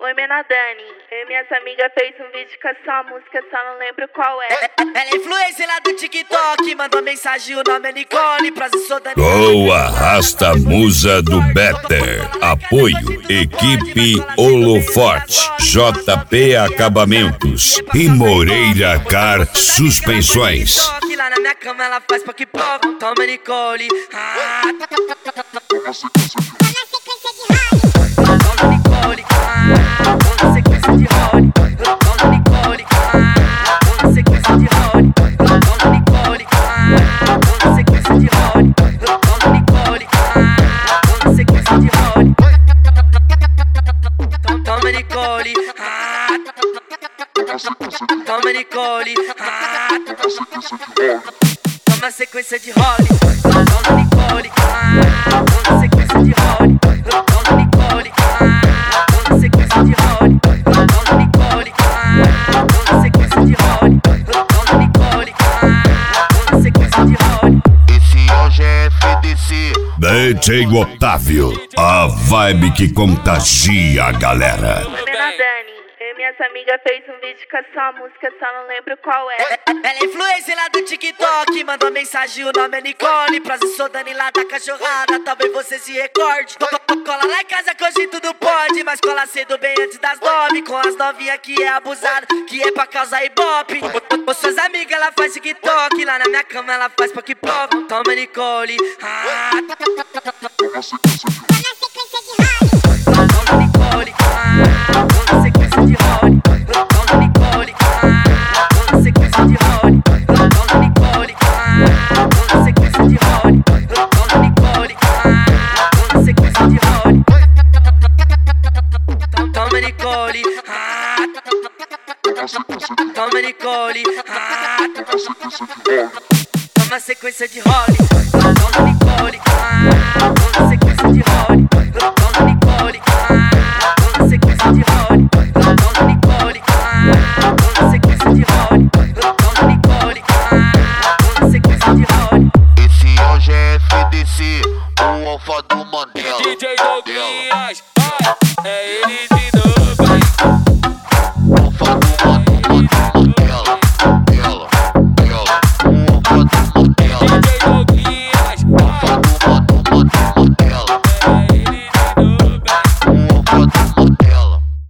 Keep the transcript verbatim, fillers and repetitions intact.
Oi, Mena Dani, eu e minhas amigas fez um vídeo com a sua música, só não lembro qual é. Ela é influencer lá do TikTok, mandou mensagem, o nome é Nicole, pra se sou Dani. Boa, Rasta Musa do Better. Apoio, equipe Holoforte, J P Acabamentos e Moreira Car Suspensões. Lá na minha cama ela faz pra que povo, toma Nicole. Ah. Toma Nicole, ah, na sequência de role. Toma Nicole, ah, na sequência de role. Toma Nicole, ah, na sequência de role. Toma Nicole, ah, na sequência de role. Toma Nicole, ah, toma Nicole, ah, toma sequência de role. Toma Nicole, ah, toma sequência de role. Toma Nicole, ah, toma sequência de role. Toma Nicole, ah, toma sequência de role. Toma Nicole, ah, toma sequência de role. Esse é o G F D C D J Otávio, a vibe que contagia a galera. Oi, Mena Dani, eu e minhas amigas fez um vídeo com a sua música, só não lembro qual é. Ela é influencer lá do TikTok, mandou mensagem, o nome é Nicole. Pra se sou Dani lá da cachorrada, talvez você se recorde. Cola lá em casa que hoje tudo pode, mas cola cedo bem antes das nove. Com as novinhas que é abusado, que é pra causar ibope. Com suas amigas ela faz TikTok, lá na minha cama ela faz pra que povo. Toma Nicole, ah. Toma Nicole, ah, toma sequência de role. Toma Nicole, ah, toma sequência de role. Toma Nicole, ah, toma sequência de role. Toma Nicole, ah, toma sequência de role. Toma Nicole, ah, toma Nicole, ah, toma sequência de role. Toma Nicole, ah, toma sequência de role.